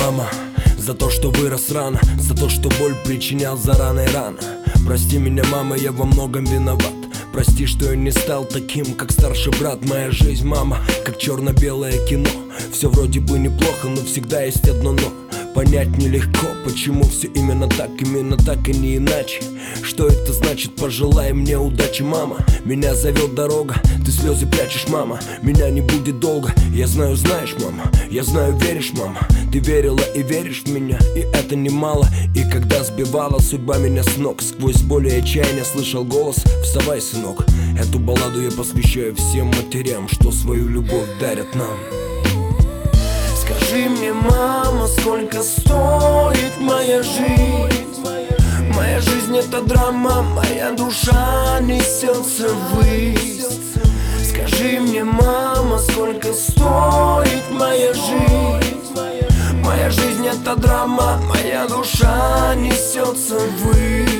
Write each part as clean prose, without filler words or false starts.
мама, за то, что вырос рано, за то, что боль причинял заранее рано. Прости меня, мама, я во многом виноват. Прости, что я не стал таким, как старший брат. Моя жизнь, мама, как черно-белое кино. Все вроде бы неплохо, но всегда есть одно но. Понять нелегко, почему все именно так и не иначе. Что это значит? Пожелай мне удачи, мама. Меня зовет дорога, ты слезы прячешь, мама. Меня не будет долго, я знаю, знаешь, мама. Я знаю, веришь, мама. Ты верила и веришь в меня, и это немало. И когда сбивала судьба меня с ног, сквозь боль и отчаяние слышал голос: вставай, сынок. Эту балладу я посвящаю всем матерям, что свою любовь дарят нам. Скажи мне, мама, сколько стоит моя жизнь? Моя жизнь — это драма, моя душа несется ввысь. Скажи мне, мама, сколько стоит моя жизнь? Моя жизнь — это драма, моя душа несется ввысь.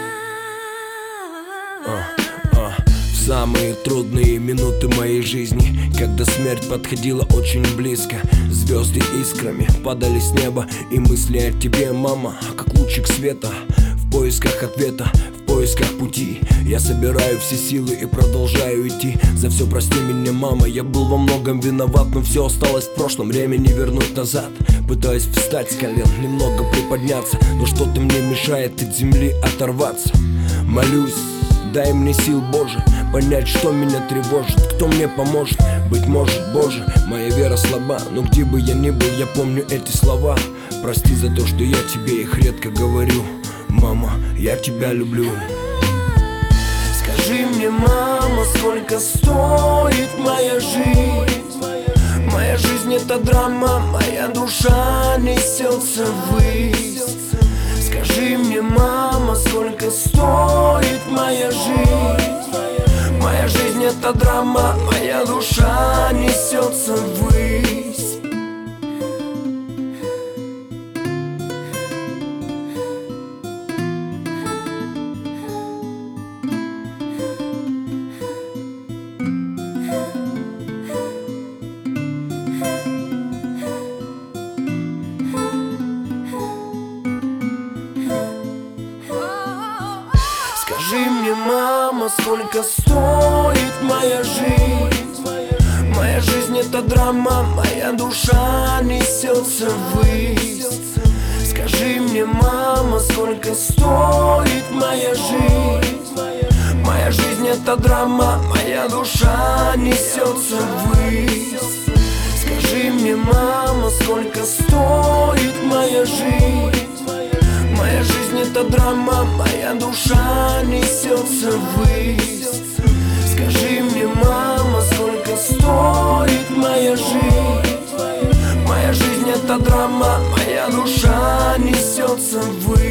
В самые трудные минуты моей жизни, когда смерть подходила очень близко, звезды искрами падали с неба, и мысли о тебе, мама, как лучик света. В поисках ответа, в поисках пути я собираю все силы и продолжаю идти. За все прости меня, мама, я был во многом виноват, но все осталось в прошлом, время не вернуть назад. Пытаюсь встать с колен, немного приподняться, но что-то мне мешает от земли оторваться. Молюсь, дай мне сил, Боже, понять, что меня тревожит, кто мне поможет. Быть может, Боже, моя вера слаба, но где бы я ни был, я помню эти слова. Прости за то, что я тебе их редко говорю. Мама, я тебя люблю. Скажи мне, мама, сколько стоит моя жизнь? Моя жизнь — это драма, моя душа несется ввысь. Скажи мне, мама, сколько стоит моя жизнь? Моя жизнь — это драма, моя душа несется ввысь. Скажи мне, мама, сколько стоит моя жизнь? Моя жизнь — это драма, моя душа несется ввысь. Скажи мне, мама, сколько стоит моя жизнь? Моя жизнь — это драма, моя душа несется ввысь. Скажи мне, мама, сколько стоит моя жизнь? Моя жизнь — это драма, моя душа несется ввысь. Скажи мне, мама, сколько стоит моя жизнь? Моя жизнь — это драма, моя душа несется ввысь.